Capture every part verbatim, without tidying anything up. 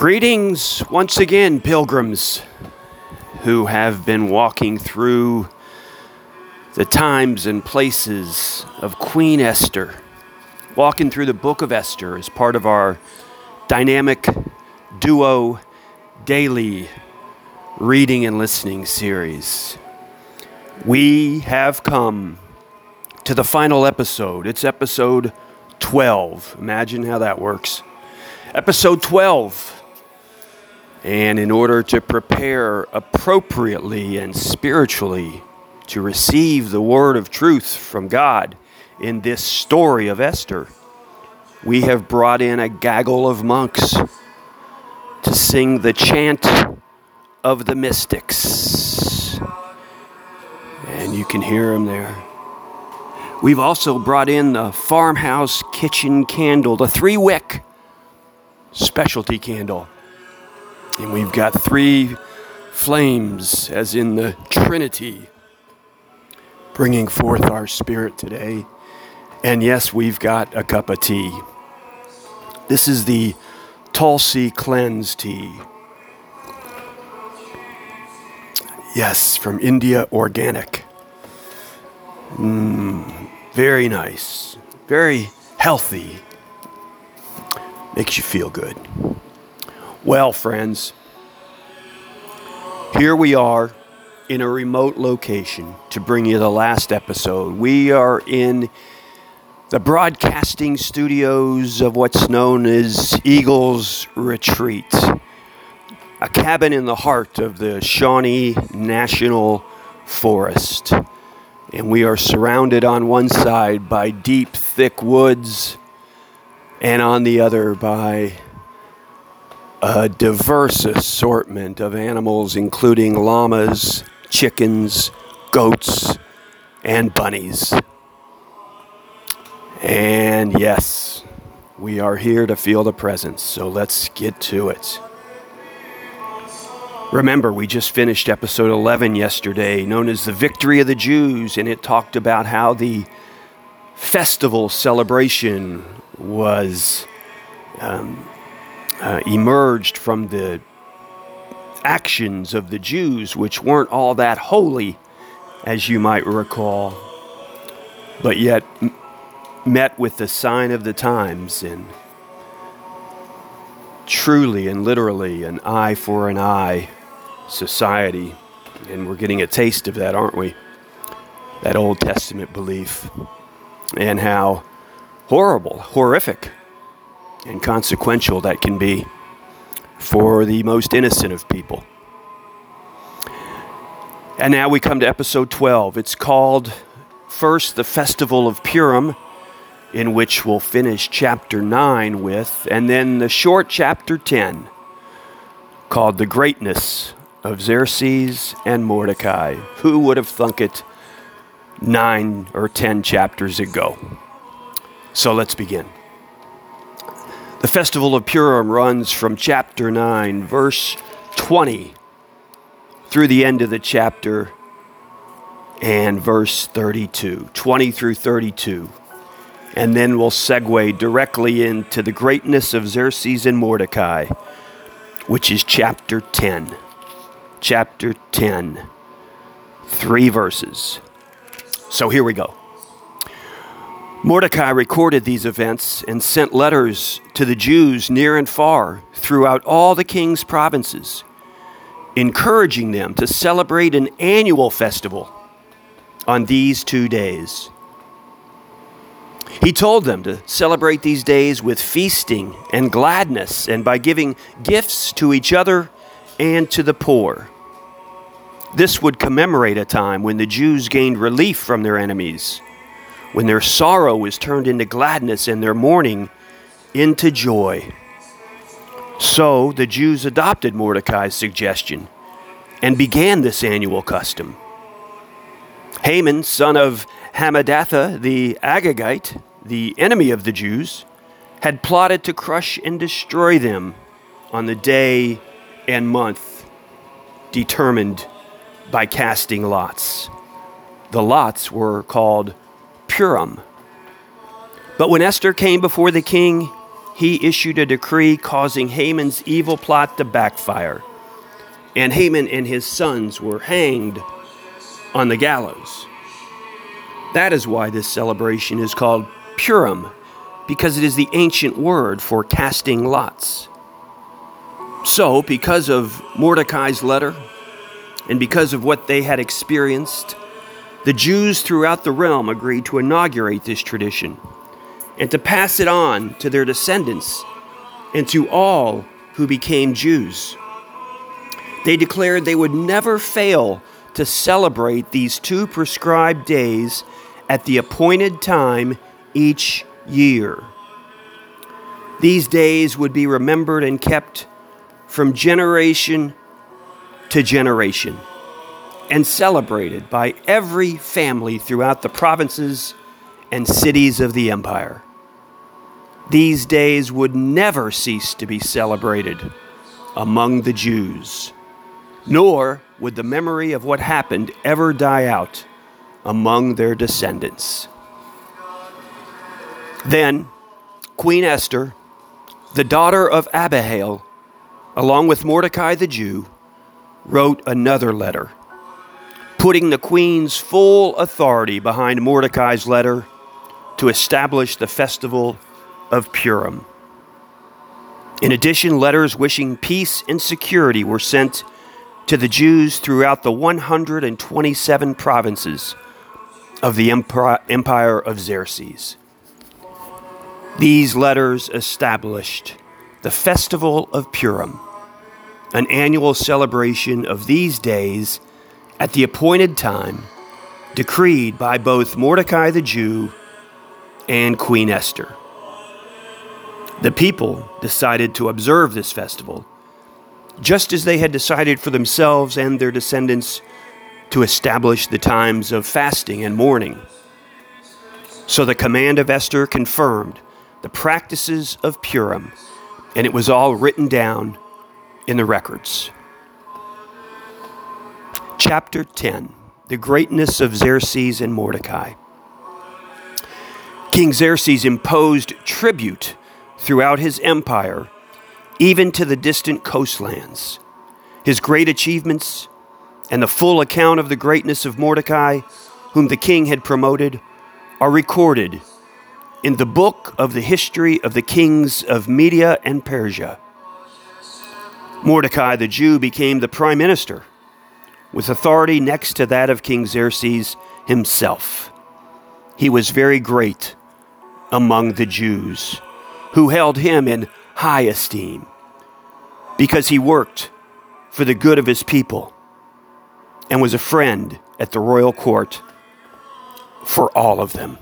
Greetings once again, pilgrims who have been walking through the times and places of Queen Esther, walking through the book of Esther as part of our dynamic duo daily reading and listening series. We have come to the final episode. It's episode twelve. Imagine how that works. Episode twelve. And in order to prepare appropriately and spiritually to receive the word of truth from God in this story of Esther, we have brought in a gaggle of monks to sing the chant of the mystics. And you can hear them there. We've also brought in the farmhouse kitchen candle, the three-wick specialty candle. And we've got three flames, as in the Trinity, bringing forth our spirit today. And yes, we've got a cup of tea. This is the Tulsi Cleanse tea. Yes, from India Organic. Mm, very nice. Very healthy. Makes you feel good. Well, friends, here we are in a remote location to bring you the last episode. We are in the broadcasting studios of what's known as Eagles Retreat, a cabin in the heart of the Shawnee National Forest. And we are surrounded on one side by deep, thick woods, and on the other by a diverse assortment of animals, including llamas, chickens, goats, and bunnies. And yes, we are here to feel the presence, so let's get to it. Remember, we just finished episode eleven yesterday, known as the Victory of the Jews, and it talked about how the festival celebration was um, Uh, emerged from the actions of the Jews, which weren't all that holy, as you might recall, but yet m- met with the sign of the times, and truly and literally an eye for an eye society. And we're getting a taste of that, aren't we? That Old Testament belief, and how horrible, horrific, and consequential that can be for the most innocent of people. And now we come to episode twelve. It's called, first, the Festival of Purim, in which we'll finish chapter nine with, and then the short chapter ten, called The Greatness of Xerxes and Mordecai. Who would have thunk it nine or ten chapters ago? So let's begin. The Festival of Purim runs from chapter nine, verse twenty, through the end of the chapter, and verse thirty-two, twenty through thirty-two. And then we'll segue directly into the greatness of Xerxes and Mordecai, which is chapter ten. Chapter ten, three verses. So here we go. Mordecai recorded these events and sent letters to the Jews near and far throughout all the king's provinces, encouraging them to celebrate an annual festival on these two days. He told them to celebrate these days with feasting and gladness, and by giving gifts to each other and to the poor. This would commemorate a time when the Jews gained relief from their enemies, when their sorrow was turned into gladness and their mourning into joy. So the Jews adopted Mordecai's suggestion and began this annual custom. Haman, son of Hammedatha the Agagite, the enemy of the Jews, had plotted to crush and destroy them on the day and month determined by casting lots. The lots were called Purim. But when Esther came before the king, he issued a decree causing Haman's evil plot to backfire. And Haman and his sons were hanged on the gallows. That is why this celebration is called Purim, because it is the ancient word for casting lots. So, because of Mordecai's letter, and because of what they had experienced, the Jews throughout the realm agreed to inaugurate this tradition and to pass it on to their descendants and to all who became Jews. They declared they would never fail to celebrate these two prescribed days at the appointed time each year. These days would be remembered and kept from generation to generation and celebrated by every family throughout the provinces and cities of the empire. These days would never cease to be celebrated among the Jews, nor would the memory of what happened ever die out among their descendants. Then Queen Esther, the daughter of Abihail, along with Mordecai the Jew, wrote another letter, putting the queen's full authority behind Mordecai's letter to establish the festival of Purim. In addition, letters wishing peace and security were sent to the Jews throughout the one hundred twenty-seven provinces of the empire of Xerxes. These letters established the festival of Purim, an annual celebration of these days at the appointed time, decreed by both Mordecai the Jew and Queen Esther. The people decided to observe this festival, just as they had decided for themselves and their descendants to establish the times of fasting and mourning. So the command of Esther confirmed the practices of Purim, and it was all written down in the records. Chapter ten, the greatness of Xerxes and Mordecai. King Xerxes imposed tribute throughout his empire, even to the distant coastlands. His great achievements and the full account of the greatness of Mordecai, whom the king had promoted, are recorded in the book of the history of the kings of Media and Persia. Mordecai the Jew became the prime minister, with authority next to that of King Xerxes himself. He was very great among the Jews, who held him in high esteem, because he worked for the good of his people and was a friend at the royal court for all of them.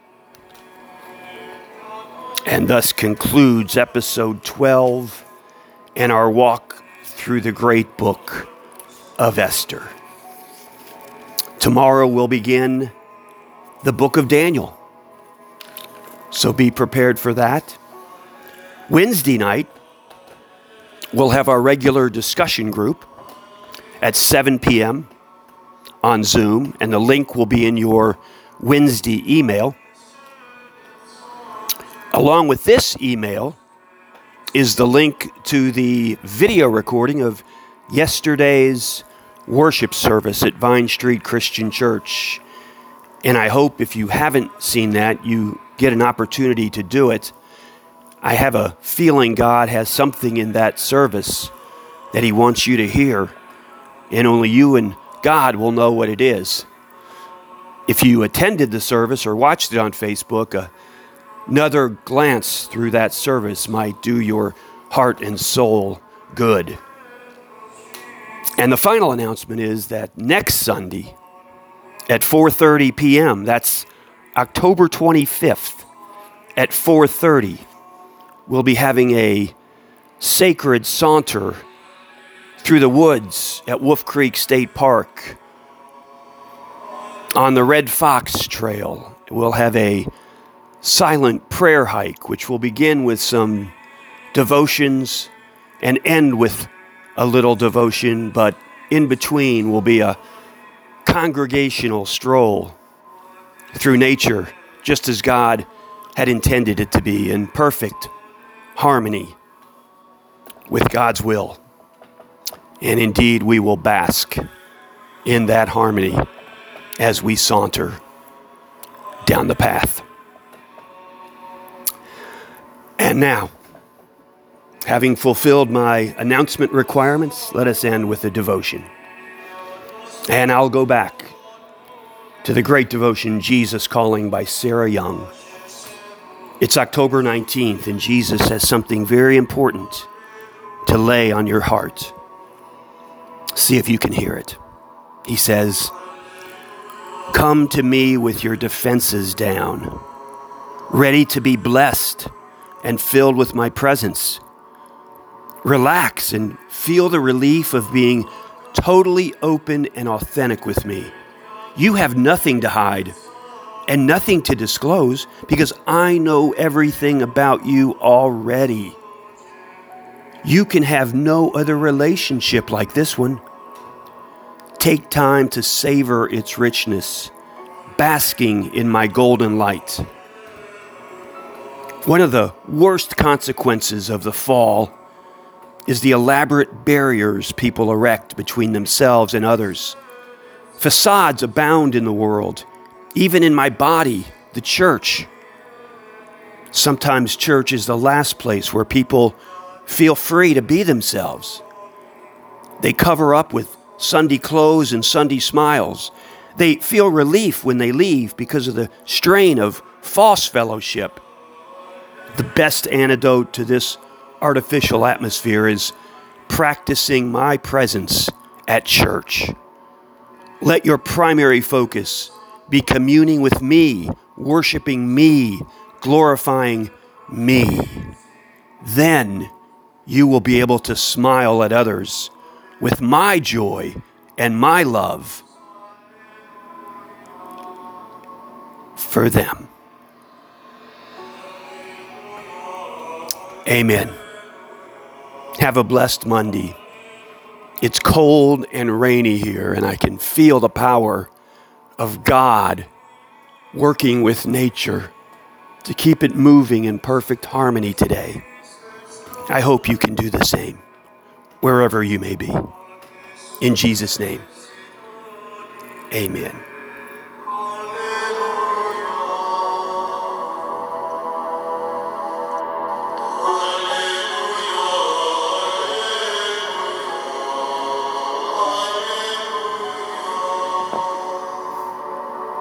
And thus concludes episode twelve and our walk through the great book of Esther. Tomorrow we'll begin the book of Daniel, so be prepared for that. Wednesday night, we'll have our regular discussion group at seven p.m. on Zoom, and the link will be in your Wednesday email. Along with this email is the link to the video recording of yesterday's worship service at Vine Street Christian Church. And I hope if you haven't seen that, you get an opportunity to do it. I have a feeling God has something in that service that he wants you to hear, and only you and God will know what it is. If you attended the service or watched it on Facebook, uh, another glance through that service might do your heart and soul good. And the final announcement is that next Sunday at four thirty p.m., that's October twenty-fifth at four thirty, we'll be having a sacred saunter through the woods at Wolf Creek State Park. On the Red Fox Trail, we'll have a silent prayer hike, which will begin with some devotions and end with a little devotion, but in between will be a congregational stroll through nature, just as God had intended it to be, in perfect harmony with God's will. And indeed, we will bask in that harmony as we saunter down the path. And now, having fulfilled my announcement requirements, let us end with a devotion. And I'll go back to the great devotion, Jesus Calling by Sarah Young. It's October nineteenth, and Jesus has something very important to lay on your heart. See if you can hear it. He says, "Come to me with your defenses down, ready to be blessed and filled with my presence. Relax and feel the relief of being totally open and authentic with me. You have nothing to hide and nothing to disclose because I know everything about you already. You can have no other relationship like this one. Take time to savor its richness, basking in my golden light." One of the worst consequences of the fall is the elaborate barriers people erect between themselves and others. Facades abound in the world, even in my body, the church. Sometimes church is the last place where people feel free to be themselves. They cover up with Sunday clothes and Sunday smiles. They feel relief when they leave because of the strain of false fellowship. The best antidote to this artificial atmosphere is practicing my presence at church. Let your primary focus be communing with me, worshiping me, glorifying me. Then you will be able to smile at others with my joy and my love for them. Amen. Have a blessed Monday. It's cold and rainy here, and I can feel the power of God working with nature to keep it moving in perfect harmony today. I hope you can do the same, wherever you may be. In Jesus' name, amen.